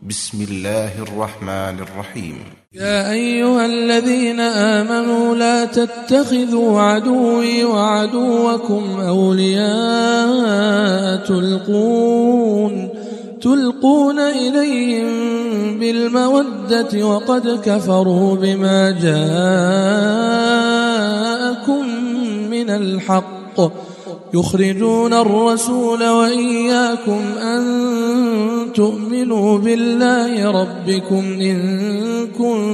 بسم الله الرحمن الرحيم. يا أيها الذين آمنوا لا تتخذوا عدوي وعدوكم أولياء تلقون إليهم بالمودة وقد كفروا بما جاءكم من الحق يخرجون الرسول وإياكم أن تؤمنوا بالله ربكم إن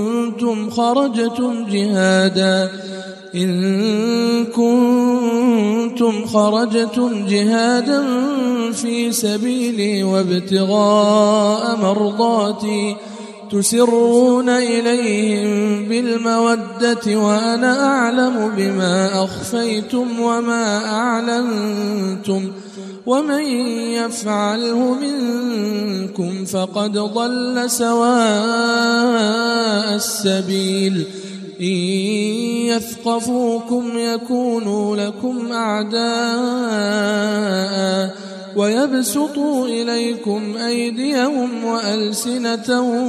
كنتم خرجتم جهادا في سبيلي وابتغاء مرضاتي تسرون إليهم بالمودة وأنا أعلم بما أخفيتم وما أعلنتم ومن يفعله منكم فقد ضل سواء السبيل إن يثقفوكم يكونوا لكم أعداء ويبسطوا إليكم أيديهم وألسنتهم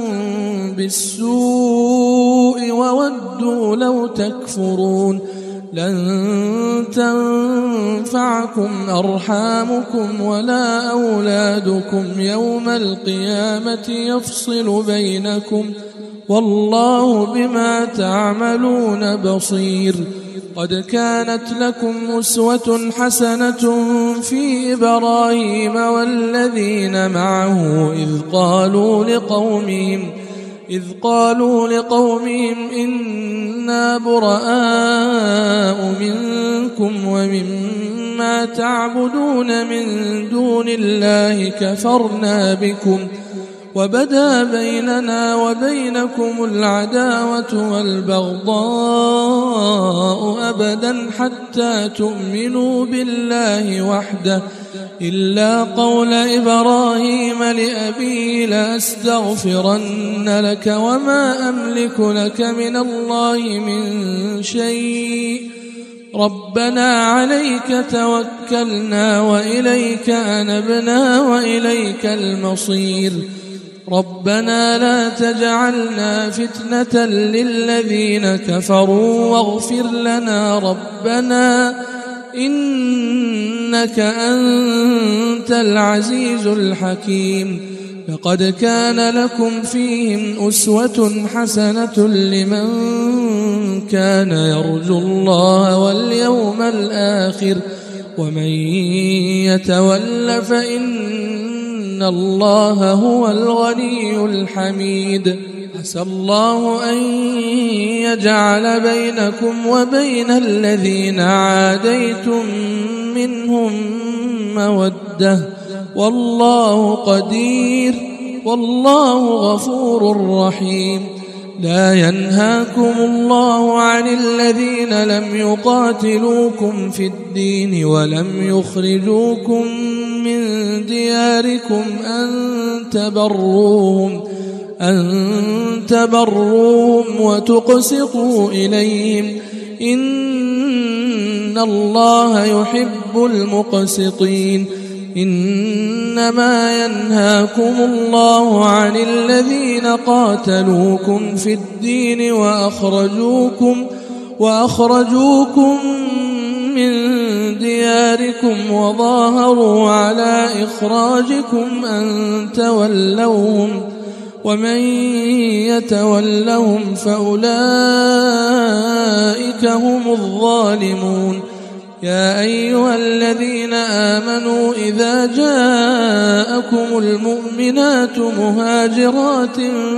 بالسوء وودوا لو تكفرون لن تنفعكم أرحامكم ولا أولادكم يوم القيامة يفصل بينكم والله بما تعملون بصير. قد كانت لكم أسوة حسنة في إبراهيم والذين معه إذ قالوا لقومهم إنا براء منكم ومما تعبدون من دون الله كفرنا بكم وبدا بيننا وبينكم العداوة والبغضاء أبدا حتى تؤمنوا بالله وحده إلا قول إبراهيم لأبيه لأستغفرن لك وما أملك لك من الله من شيء ربنا عليك توكلنا وإليك أنبنا وإليك المصير ربنا لا تجعلنا فتنة للذين كفروا واغفر لنا ربنا إنك أنت العزيز الحكيم. لقد كان لكم فيهم أسوة حسنة لمن كان يرجو الله واليوم الآخر ومن يتول فإن الله هو الغني الحميد. عسى الله أن يجعل بينكم وبين الذين عاديتم منهم مودة والله قدير والله غفور رحيم. لا ينهاكم الله عن الذين لم يقاتلوكم في الدين ولم يخرجوكم من دياركم أن تبروهم وتقسطوا إليهم إن الله يحب المقسطين. إنما ينهاكم الله عن الذين قاتلوكم في الدين وأخرجوكم من دياركم وظاهروا على إخراجكم أن تولوهم ومن يتولهم فأولئك هم الظالمون. يا أيها الذين آمنوا إذا جاءكم المؤمنات مهاجرات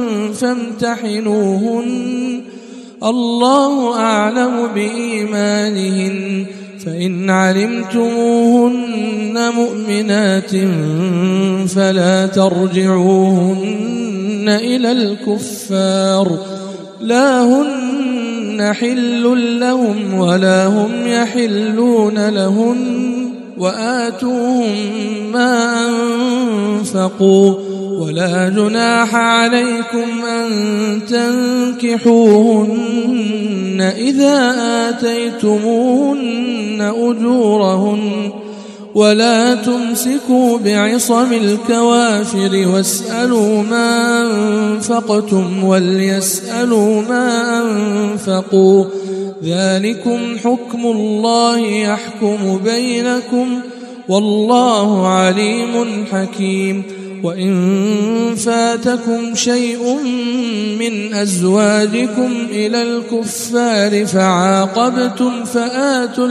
فامتحنوهن الله أعلم بإيمانهن فإن علمتموهن مؤمنات فلا ترجعوهن إلى الكفار لا هن حل لهم ولا هم يحلون لهن وآتوهم ما أنفقوا ولا جناح عليكم أن تنكحوهن إذا آتيتموهن أجورهن ولا تمسكوا بعصم الكوافر واسألوا ما أنفقتم وليسألوا ما أنفقوا ذلكم حكم الله يحكم بينكم والله عليم حكيم. وإن فاتكم شيء من أزواجكم إلى الكفار فعاقبتم فآتوا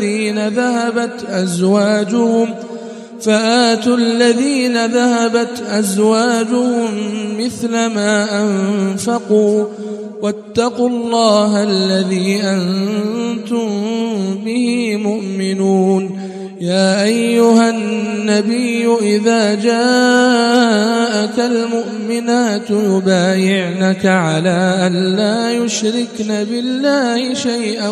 الذين ذهبت أزواجهم مثل ما أنفقوا واتقوا الله الذي أنتم به مؤمنون. يا أيها النبي إذا جاءك المؤمنات يبايعنك على أن لا يشركن بالله شيئا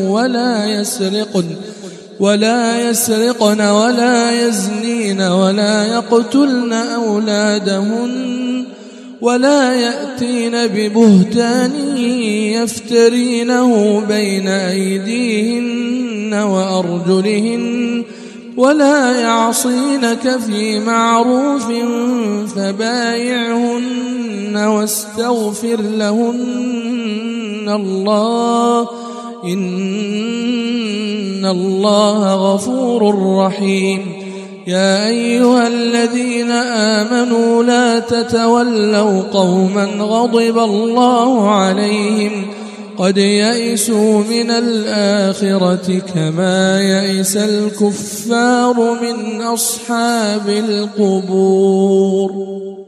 ولا يسرقن ولا يزنين ولا يقتلن أولادهن ولا يأتين ببهتان يفترينه بين أيديهن وأرجلهن ولا يعصينك في معروف فبايعهن واستغفر لهن الله إن الله غفور رحيم. يا أيها الذين آمنوا لا تتولوا قوما غضب الله عليهم قد يئسوا من الآخرة كما يئس الكفار من أصحاب القبور.